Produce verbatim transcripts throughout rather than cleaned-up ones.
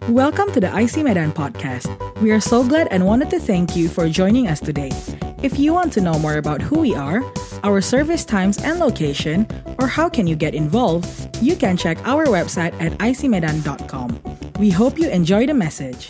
Welcome to the I C Medan podcast. We are so glad and wanted to thank you for joining us today. If you want to know more about who we are, our service times and location, or how can you get involved, you can check our website at i c medan dot com. We hope you enjoy the message.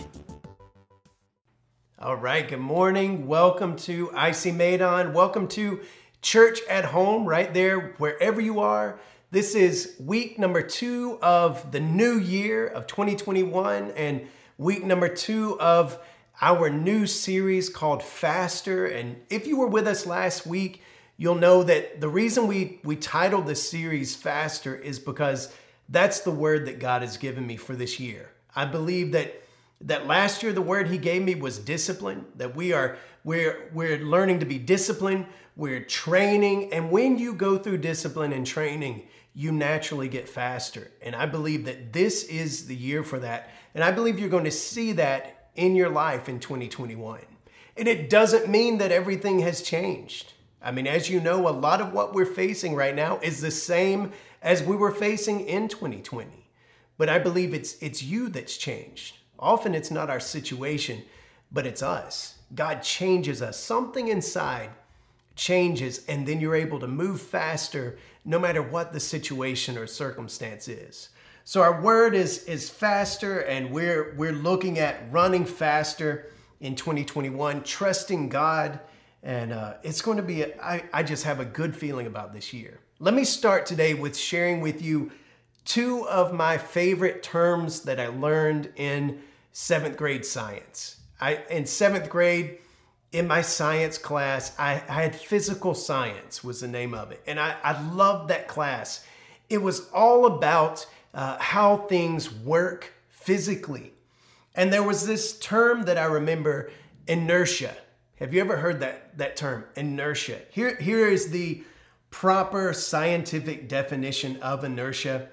All right, good morning. Welcome to I C Medan. Welcome to Church at Home, right there, wherever you are. This is week number two of the new year of twenty twenty-one and week number two of our new series called Faster. And if you were with us last week, you'll know that the reason we, we titled this series Faster is because that's the word that God has given me for this year. I believe that that last year the word he gave me was discipline, that we are we're we're learning to be disciplined, we're training, and when you go through discipline and training, you naturally get faster. And I believe that this is the year for that. And I believe you're going to see that in your life in twenty twenty-one. And it doesn't mean that everything has changed. I mean, as you know, a lot of what we're facing right now is the same as we were facing in twenty twenty. But I believe it's it's you that's changed. Often it's not our situation, but it's us. God changes us. Something inside changes, and then you're able to move faster no matter what the situation or circumstance is. So our word is is faster, and we're we're looking at running faster in twenty twenty-one, trusting God, and uh, it's going to be, a, I, I just have a good feeling about this year. Let me start today with sharing with you two of my favorite terms that I learned in seventh grade science. I in seventh grade, in my science class, I, I had physical science was the name of it. And I, I loved that class. It was all about uh, how things work physically. And there was this term that I remember, inertia. Have you ever heard that, that term, inertia? Here, here is the proper scientific definition of inertia: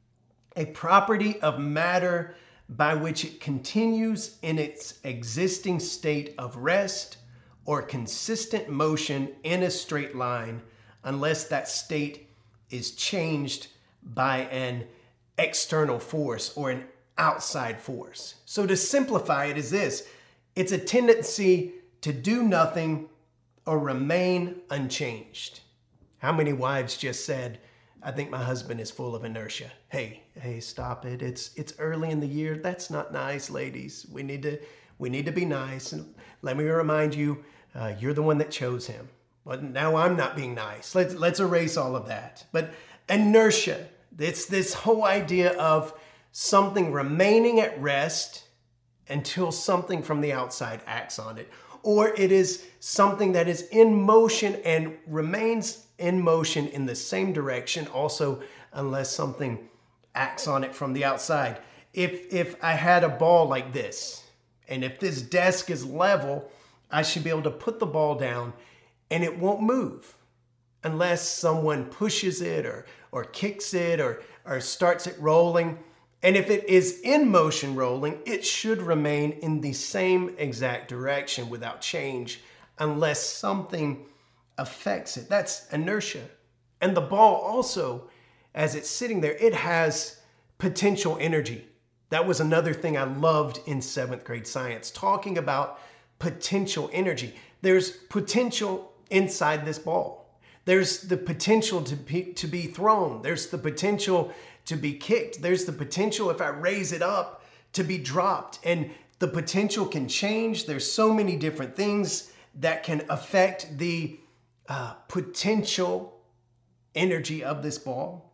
a property of matter by which it continues in its existing state of rest or consistent motion in a straight line unless that state is changed by an external force or an outside force. So to simplify it is this: it's a tendency to do nothing or remain unchanged. How many wives just said, I think my husband is full of inertia? Hey, hey, stop it. It's it's early in the year. That's not nice, ladies. We need to we need to be nice. And let me remind you, uh, you're the one that chose him. But now I'm not being nice. Let's let's erase all of that. But inertia, it's this whole idea of something remaining at rest until something from the outside acts on it. Or it is something that is in motion and remains in motion in the same direction also, unless something acts on it from the outside. If if I had a ball like this, and if this desk is level, I should be able to put the ball down and it won't move unless someone pushes it or or kicks it or or starts it rolling. And if it is in motion rolling, it should remain in the same exact direction without change unless something affects it. That's inertia. And the ball also, as it's sitting there, it has potential energy. That was another thing I loved in seventh grade science, talking about potential energy. There's potential inside this ball. There's the potential to be, to be thrown. There's the potential to be kicked. There's the potential, if I raise it up, to be dropped. And the potential can change. There's so many different things that can affect the uh, potential energy of this ball.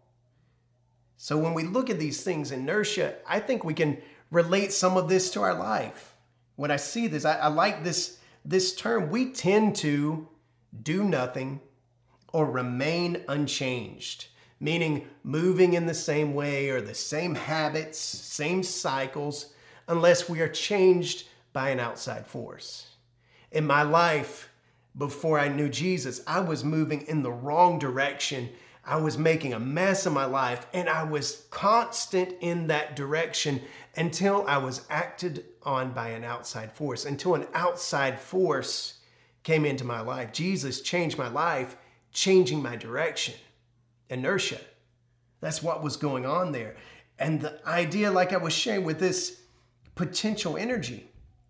So when we look at these things, inertia, I think we can relate some of this to our life. When I see this, I, I like this, this term. We tend to do nothing or remain unchanged, meaning moving in the same way or the same habits, same cycles, unless we are changed by an outside force. In my life, before I knew Jesus, I was moving in the wrong direction. I was making a mess of my life, and I was constant in that direction until I was acted on by an outside force, until an outside force came into my life. Jesus changed my life, changing my direction. Inertia. That's what was going on there. And the idea, like I was sharing with this potential energy,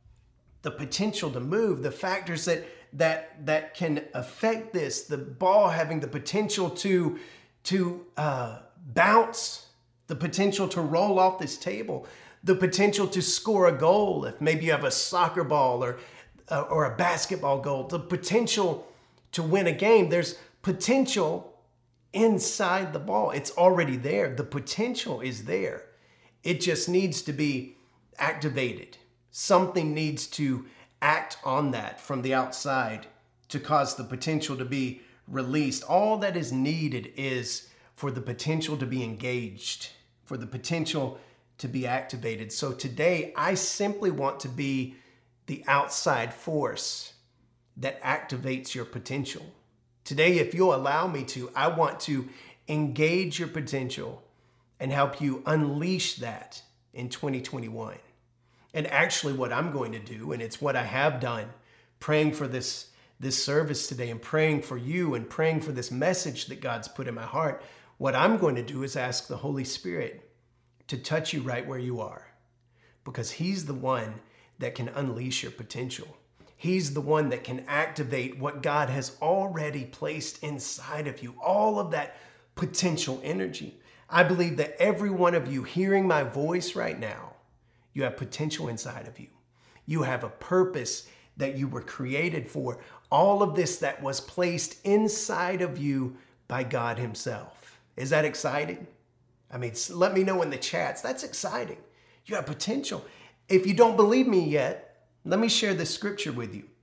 the potential to move, the factors that that that can affect this, the ball having the potential to to uh, bounce, the potential to roll off this table, the potential to score a goal if maybe you have a soccer ball or uh, or a basketball goal, the potential to win a game. There's potential inside the ball. It's already there. The potential is there. It just needs to be activated. Something needs to act on that from the outside to cause the potential to be released. All that is needed is for the potential to be engaged, for the potential to be activated. So today, I simply want to be the outside force that activates your potential. Today, if you'll allow me to, I want to engage your potential and help you unleash that in twenty twenty-one. And actually what I'm going to do, and it's what I have done, praying for this, this service today and praying for you and praying for this message that God's put in my heart, what I'm going to do is ask the Holy Spirit to touch you right where you are, because He's the one that can unleash your potential. He's the one that can activate what God has already placed inside of you, all of that potential energy. I believe that every one of you hearing my voice right now, you have potential inside of you. You have a purpose that you were created for. All of this that was placed inside of you by God Himself. Is that exciting? I mean, let me know in the chats. That's exciting. You have potential. If you don't believe me yet, let me share this scripture with you.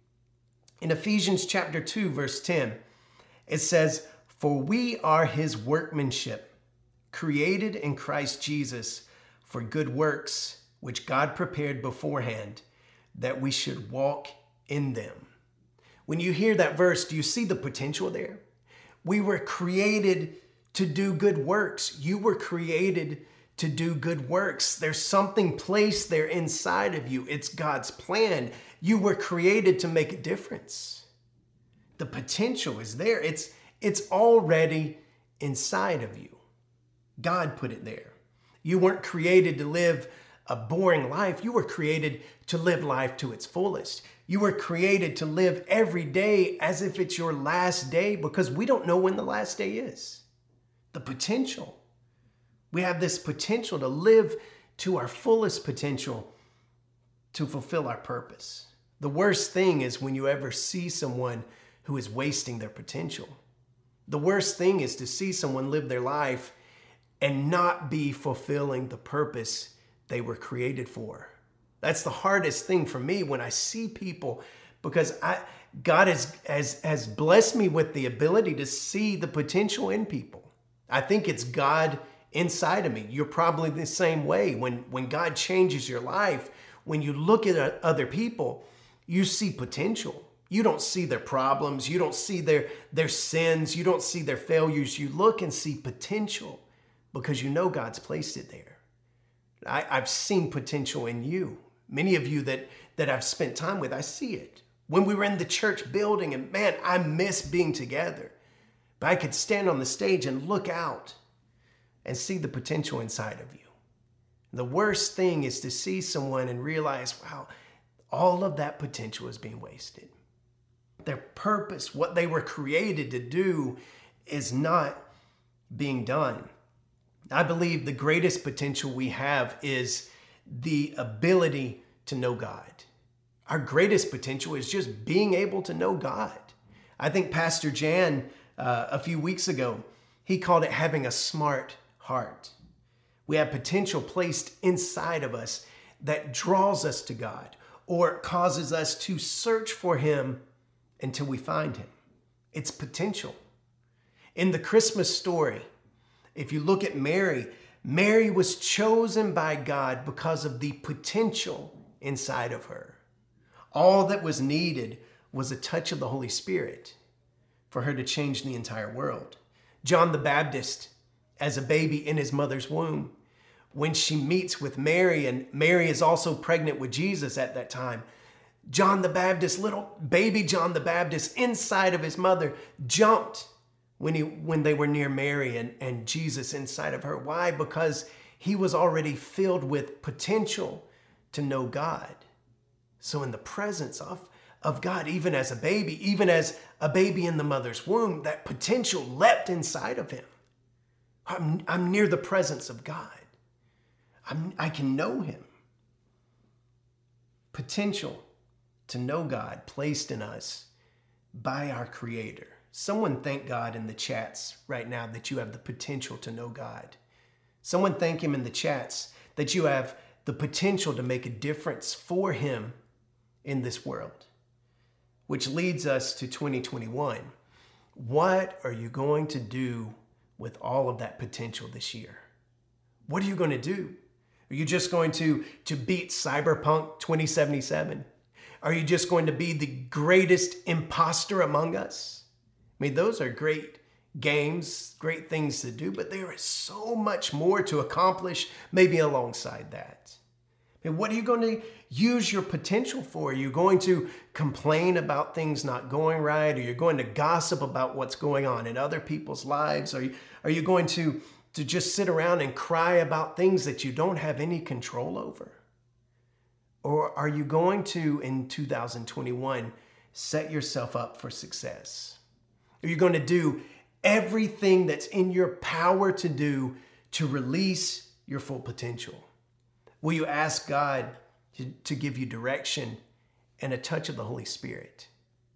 In Ephesians chapter two, verse ten, it says, "For we are His workmanship, created in Christ Jesus for good works, which God prepared beforehand, that we should walk in them." When you hear that verse, do you see the potential there? We were created to do good works. You were created to do good works. There's something placed there inside of you. It's God's plan. You were created to make a difference. The potential is there. It's, it's already inside of you. God put it there. You weren't created to live a boring life. You were created to live life to its fullest. You were created to live every day as if it's your last day, because we don't know when the last day is. The potential. We have this potential to live to our fullest potential to fulfill our purpose. The worst thing is when you ever see someone who is wasting their potential. The worst thing is to see someone live their life and not be fulfilling the purpose they were created for. That's the hardest thing for me when I see people, because I, God has, has, has blessed me with the ability to see the potential in people. I think it's God inside of me. You're probably the same way. When, when God changes your life, when you look at other people, you see potential. You don't see their problems. You don't see their, their sins. You don't see their failures. You look and see potential because you know God's placed it there. I, I've seen potential in you. Many of you that, that I've spent time with, I see it. When we were in the church building, and man, I miss being together. But I could stand on the stage and look out and see the potential inside of you. The worst thing is to see someone and realize, wow, all of that potential is being wasted. Their purpose, what they were created to do, is not being done. I believe the greatest potential we have is the ability to know God. Our greatest potential is just being able to know God. I think Pastor Jan, uh, a few weeks ago, he called it having a smart heart. We have potential placed inside of us that draws us to God or causes us to search for Him until we find Him. It's potential. In the Christmas story, if you look at Mary, Mary was chosen by God because of the potential inside of her. All that was needed was a touch of the Holy Spirit for her to change the entire world. John the Baptist, as a baby in his mother's womb, when she meets with Mary, and Mary is also pregnant with Jesus at that time, John the Baptist, little baby John the Baptist inside of his mother, jumped when he when they were near Mary and, and Jesus inside of her. Why? Because he was already filled with potential to know God. So in the presence of, of God, even as a baby, even as a baby in the mother's womb, that potential leapt inside of him. I'm, I'm near the presence of God. I'm, I can know him. Potential to know God placed in us by our Creator. Someone thank God in the chats right now that you have the potential to know God. Someone thank him in the chats that you have the potential to make a difference for him in this world. Which leads us to twenty twenty-one. What are you going to do with all of that potential this year? What are you going to do? Are you just going to, to beat Cyberpunk twenty seventy-seven? Are you just going to be the greatest imposter among us? I mean, those are great games, great things to do, but there is so much more to accomplish maybe alongside that. I mean, what are you going to use your potential for? Are you going to complain about things not going right? Are you going to gossip about what's going on in other people's lives? Are you, are you going to, to just sit around and cry about things that you don't have any control over? Or are you going to, in two thousand twenty-one, set yourself up for success? Are you going to do everything that's in your power to do to release your full potential? Will you ask God to, to give you direction and a touch of the Holy Spirit?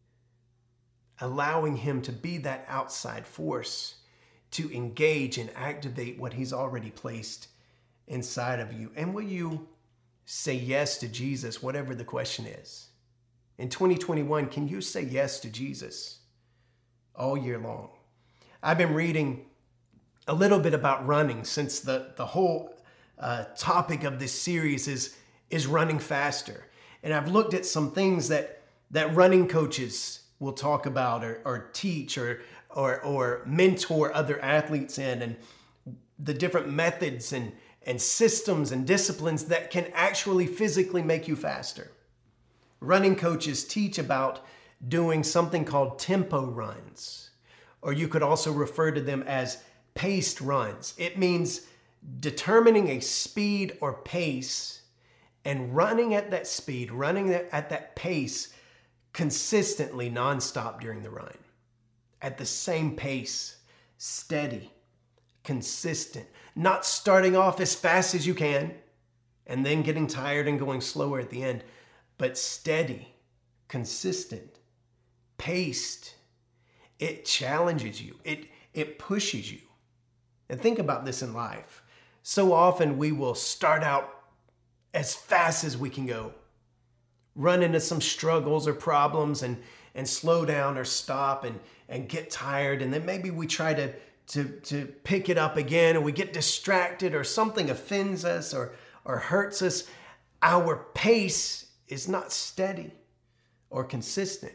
Allowing him to be that outside force to engage and activate what he's already placed inside of you. And will you say yes to Jesus, whatever the question is? In twenty twenty-one, can you say yes to Jesus all year long? I've been reading a little bit about running since the, the whole uh, topic of this series is, is running faster. And I've looked at some things that, that running coaches will talk about or, or teach or, or, or mentor other athletes in, and the different methods and, and systems and disciplines that can actually physically make you faster. Running coaches teach about doing something called tempo runs, or you could also refer to them as paced runs. It means determining a speed or pace and running at that speed, running at that pace consistently nonstop during the run. At the same pace, steady, consistent, not starting off as fast as you can and then getting tired and going slower at the end, but steady, consistent, paced. It challenges you. It, it pushes you. And think about this in life. So often we will start out as fast as we can go, run into some struggles or problems and, and slow down or stop and, and get tired. And then maybe we try to, to, to pick it up again, and we get distracted, or something offends us or, or hurts us. Our pace is not steady or consistent.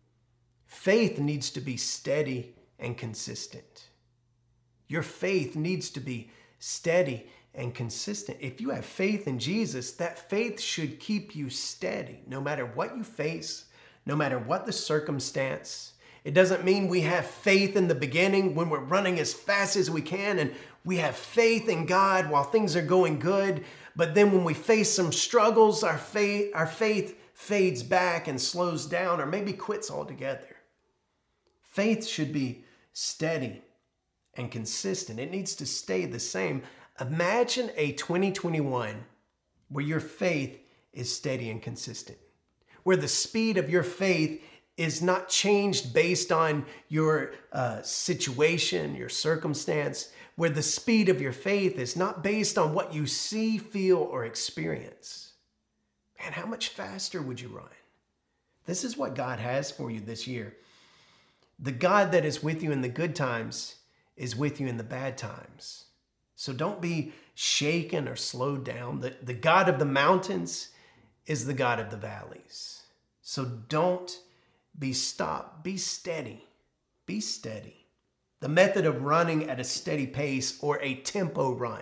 Faith needs to be steady and consistent. Your faith needs to be steady and consistent. If you have faith in Jesus, that faith should keep you steady no matter what you face, no matter what the circumstance. It doesn't mean we have faith in the beginning when we're running as fast as we can and we have faith in God while things are going good. But then when we face some struggles, our faith, our faith fades back and slows down, or maybe quits altogether. Faith should be steady and consistent. It needs to stay the same. Imagine a twenty twenty-one where your faith is steady and consistent, where the speed of your faith is not changed based on your uh, situation, your circumstance, where the speed of your faith is not based on what you see, feel, or experience. Man, how much faster would you run? This is what God has for you this year. The God that is with you in the good times is with you in the bad times. So don't be shaken or slowed down. The, the God of the mountains is the God of the valleys. So don't be stopped. Be steady. Be steady. The method of running at a steady pace, or a tempo run,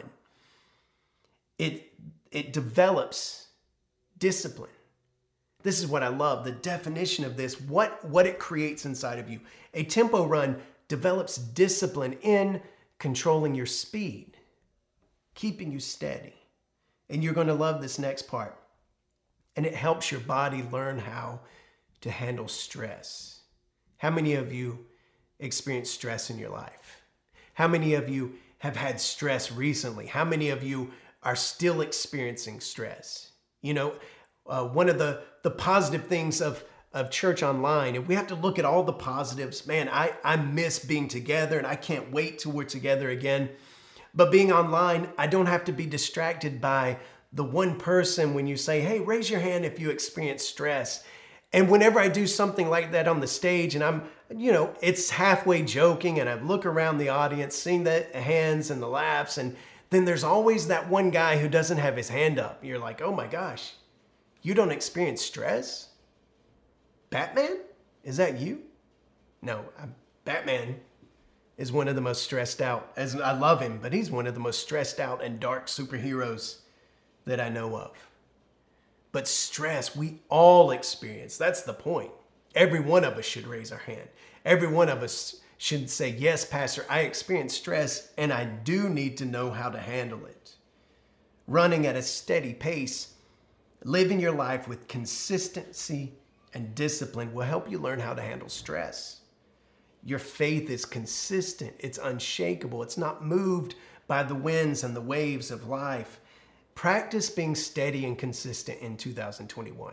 it, it develops discipline. This is what I love, the definition of this, what, what it creates inside of you. A tempo run develops discipline in controlling your speed, keeping you steady. And you're going to love this next part. and it helps your body learn how to handle stress. How many of you experience stress in your life? How many of you have had stress recently? How many of you are still experiencing stress? You know, uh, one of the, the positive things of, of church online, and we have to look at all the positives. Man, I, I miss being together and I can't wait till we're together again. But being online, I don't have to be distracted by the one person when you say, hey, raise your hand if you experience stress. And whenever I do something like that on the stage and I'm, you know, it's halfway joking and I look around the audience, seeing the hands and the laughs, and then there's always that one guy who doesn't have his hand up. You're like, oh my gosh, you don't experience stress? Batman? Is that you? No, I'm, Batman is one of the most stressed out, as I love him, but he's one of the most stressed out and dark superheroes that I know of. But stress, we all experience. That's the point. Every one of us should raise our hand. Every one of us should say, yes, Pastor, I experience stress and I do need to know how to handle it. Running at a steady pace, living your life with consistency and discipline will help you learn how to handle stress. Your faith is consistent. It's unshakable. It's not moved by the winds and the waves of life. Practice being steady and consistent in two thousand twenty-one.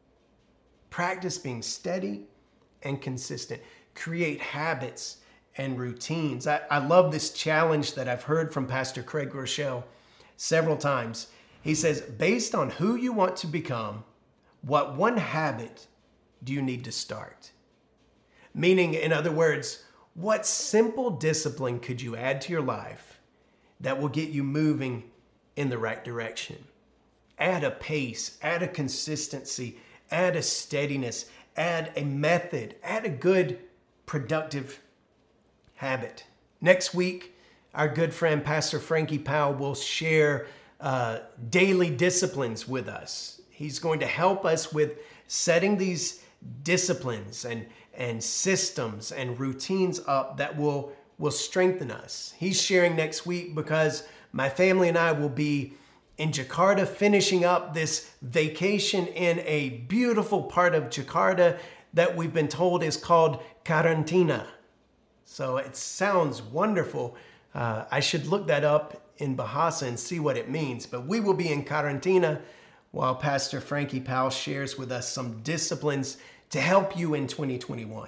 Practice being steady and consistent. Create habits and routines. I, I love this challenge that I've heard from Pastor Craig Rochelle several times. He says, based on who you want to become, what one habit do you need to start? Meaning, in other words, what simple discipline could you add to your life that will get you moving in the right direction? Add a pace, add a consistency, add a steadiness, add a method, add a good, productive habit. Next week, our good friend Pastor Frankie Powell will share uh, daily disciplines with us. He's going to help us with setting these disciplines and, and systems and routines up that will, will strengthen us. He's sharing next week because my family and I will be in Jakarta finishing up this vacation in a beautiful part of Jakarta that we've been told is called Karantina. So it sounds wonderful. Uh, I should look that up in Bahasa and see what it means. But we will be in Karantina while Pastor Frankie Powell shares with us some disciplines to help you in twenty twenty-one.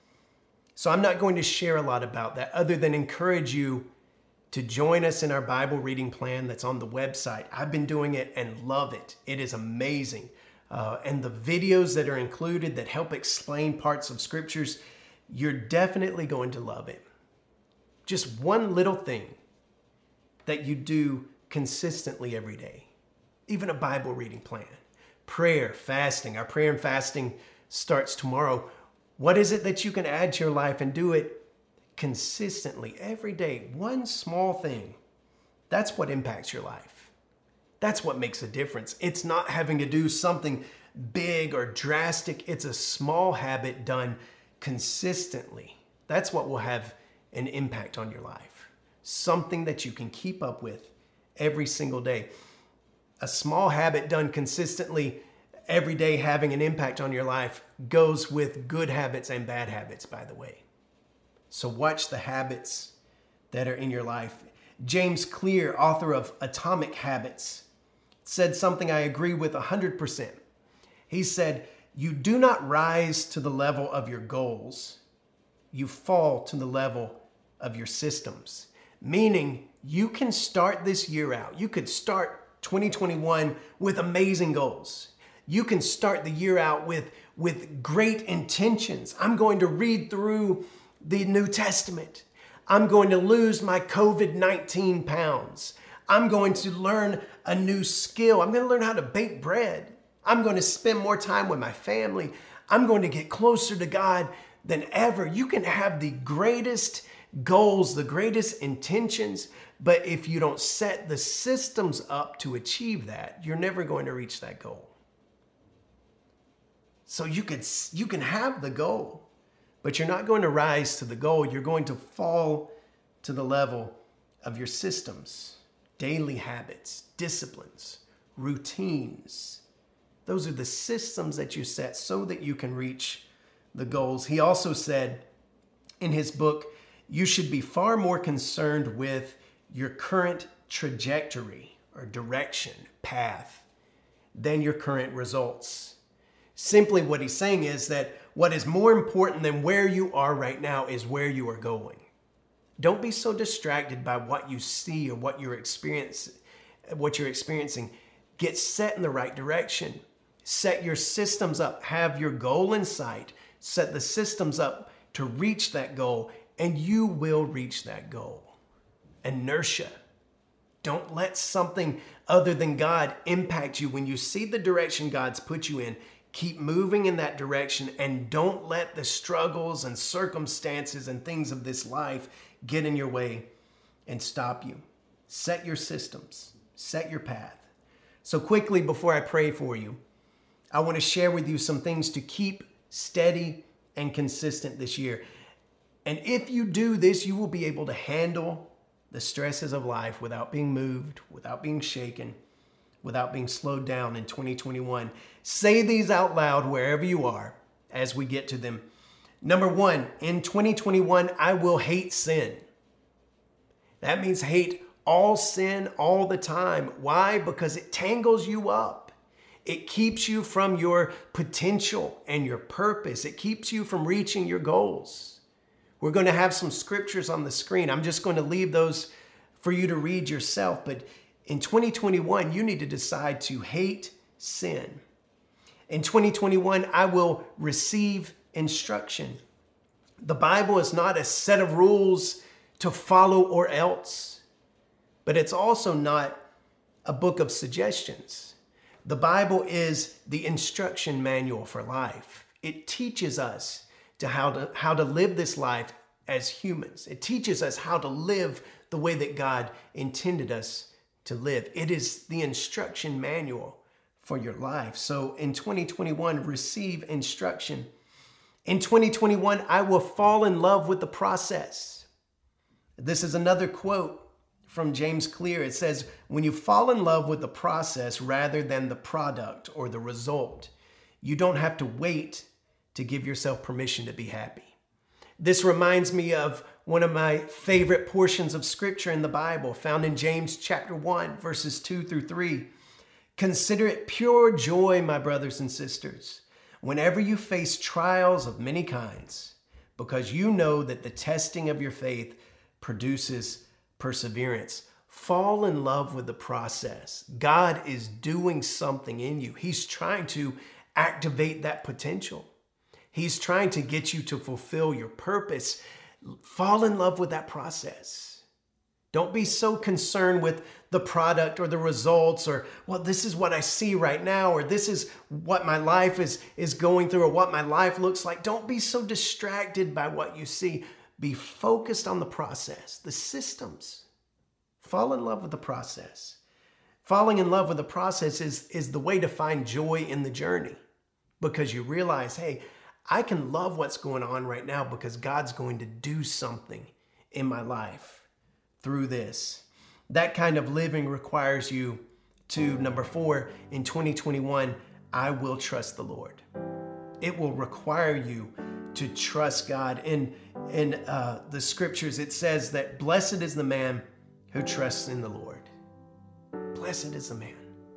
So I'm not going to share a lot about that other than encourage you to join us in our Bible reading plan that's on the website. I've been doing it and love it. It is amazing. Uh, and the videos that are included that help explain parts of scriptures, you're definitely going to love it. Just one little thing that you do consistently every day. Even a Bible reading plan. Prayer, fasting. Our prayer and fasting starts tomorrow. What is it that you can add to your life and do it consistently every day? One small thing. That's what impacts your life. That's what makes a difference. It's not having to do something big or drastic. It's a small habit done consistently. That's what will have an impact on your life. Something that you can keep up with every single day. A small habit done consistently every day having an impact on your life goes with good habits and bad habits, by the way. So watch the habits that are in your life. James Clear, author of Atomic Habits, said something I agree with one hundred percent. He said, you do not rise to the level of your goals. You fall to the level of your systems. Meaning you can start this year out. You could start twenty twenty-one with amazing goals. You can start the year out with, with great intentions. I'm going to read through the New Testament. I'm going to lose my covid nineteen pounds. I'm going to learn a new skill. I'm going to learn how to bake bread. I'm going to spend more time with my family. I'm going to get closer to God than ever. You can have the greatest goals, the greatest intentions, but if you don't set the systems up to achieve that, you're never going to reach that goal. So you could, you can have the goal, but you're not going to rise to the goal. You're going to fall to the level of your systems, daily habits, disciplines, routines, Those are the systems that you set so that you can reach the goals. He also said in his book, you should be far more concerned with your current trajectory or direction, path, than your current results. Simply what he's saying is that what is more important than where you are right now is where you are going. Don't be so distracted by what you see or what you're experiencing, what you're experiencing. Get set in the right direction. Set your systems up. Have your goal in sight. Set the systems up to reach that goal, and you will reach that goal. Inertia. Don't let something other than God impact you. When you see the direction God's put you in, keep moving in that direction, and don't let the struggles and circumstances and things of this life get in your way and stop you. Set your systems. Set your path. So quickly, before I pray for you, I want to share with you some things to keep steady and consistent this year. And if you do this, you will be able to handle the stresses of life without being moved, without being shaken, without being slowed down in twenty twenty-one. Say these out loud wherever you are as we get to them. Number one, in twenty twenty-one, I will hate sin. That means hate all sin all the time. Why? Because it tangles you up. It keeps you from your potential and your purpose. It keeps you from reaching your goals. We're going to have some scriptures on the screen. I'm just going to leave those for you to read yourself. But in twenty twenty-one, you need to decide to hate sin. In twenty twenty-one, I will receive instruction. The Bible is not a set of rules to follow or else, but it's also not a book of suggestions. The Bible is the instruction manual for life. It teaches us to how to how to live this life as humans. It teaches us how to live the way that God intended us to live. It is the instruction manual for your life. So in twenty twenty-one, receive instruction. In twenty twenty-one, I will fall in love with the process. This is another quote from James Clear. It says, when you fall in love with the process rather than the product or the result, you don't have to wait to give yourself permission to be happy. This reminds me of one of my favorite portions of scripture in the Bible, found in James chapter one, verses two through three. Consider it pure joy, my brothers and sisters, whenever you face trials of many kinds, because you know that the testing of your faith produces perseverance. Fall in love with the process. God is doing something in you. He's trying to activate that potential. He's trying to get you to fulfill your purpose. Fall in love with that process. Don't be so concerned with the product or the results or, well, this is what I see right now, or this is what my life is, is going through, or what my life looks like. Don't be so distracted by what you see. Be focused on the process, the systems. Fall in love with the process. Falling in love with the process is, is the way to find joy in the journey, because you realize, hey, I can love what's going on right now because God's going to do something in my life through this. That kind of living requires you to, number four, in twenty twenty-one, I will trust the Lord. It will require you to trust God. In, in uh, the scriptures, it says that blessed is the man who trusts in the Lord. Blessed is the man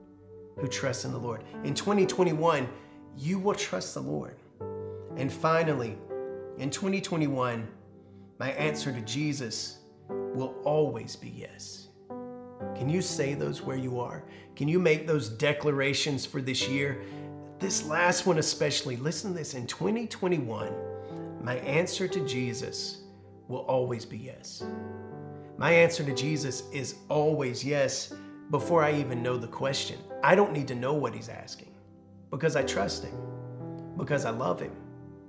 who trusts in the Lord. In twenty twenty-one, you will trust the Lord. And finally, in twenty twenty-one, my answer to Jesus will always be yes. Can you say those where you are? Can you make those declarations for this year? This last one especially, listen to this. In twenty twenty-one, my answer to Jesus will always be yes. My answer to Jesus is always yes before I even know the question. I don't need to know what he's asking because I trust him, because I love him.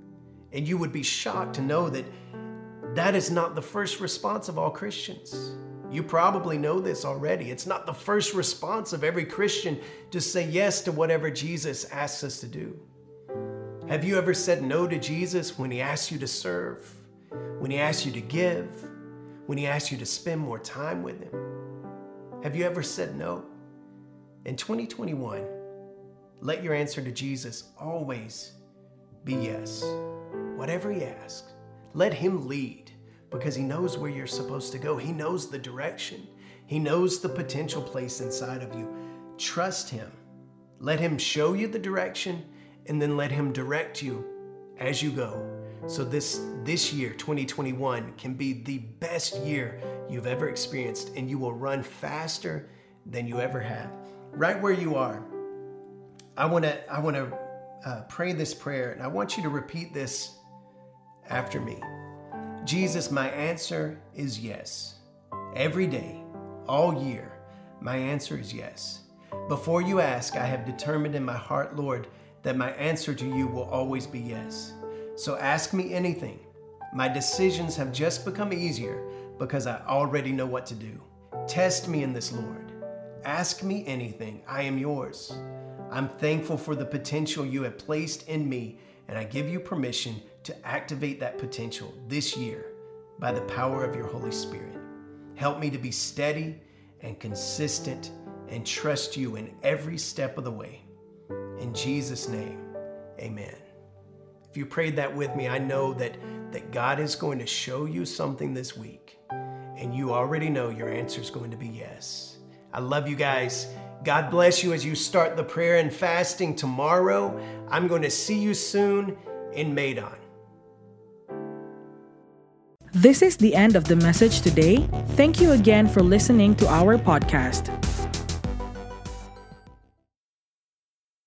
And you would be shocked to know that that is not the first response of all Christians. You probably know this already. It's not the first response of every Christian to say yes to whatever Jesus asks us to do. Have you ever said no to Jesus when he asks you to serve, when he asks you to give, when he asks you to spend more time with him? Have you ever said no? In twenty twenty-one, let your answer to Jesus always be yes. Whatever he asks, let him lead, because he knows where you're supposed to go. He knows the direction. He knows the potential place inside of you. Trust him. Let him show you the direction, and then let him direct you as you go. So this, this year, twenty twenty-one, can be the best year you've ever experienced, and you will run faster than you ever have. Right where you are, I want to I want to uh, pray this prayer, and I want you to repeat this after me. Jesus, my answer is yes. Every day, all year, my answer is yes. Before you ask, I have determined in my heart, Lord, that my answer to you will always be yes. So ask me anything. My decisions have just become easier because I already know what to do. Test me in this, Lord. Ask me anything. I am yours. I'm thankful for the potential you have placed in me, and I give you permission to activate that potential this year by the power of your Holy Spirit. Help me to be steady and consistent and trust you in every step of the way. In Jesus' name, amen. If you prayed that with me, I know that, that God is going to show you something this week, and you already know your answer is going to be yes. I love you guys. God bless you as you start the prayer and fasting tomorrow. I'm going to see you soon in Medan. This is the end of the message today. Thank you again for listening to our podcast.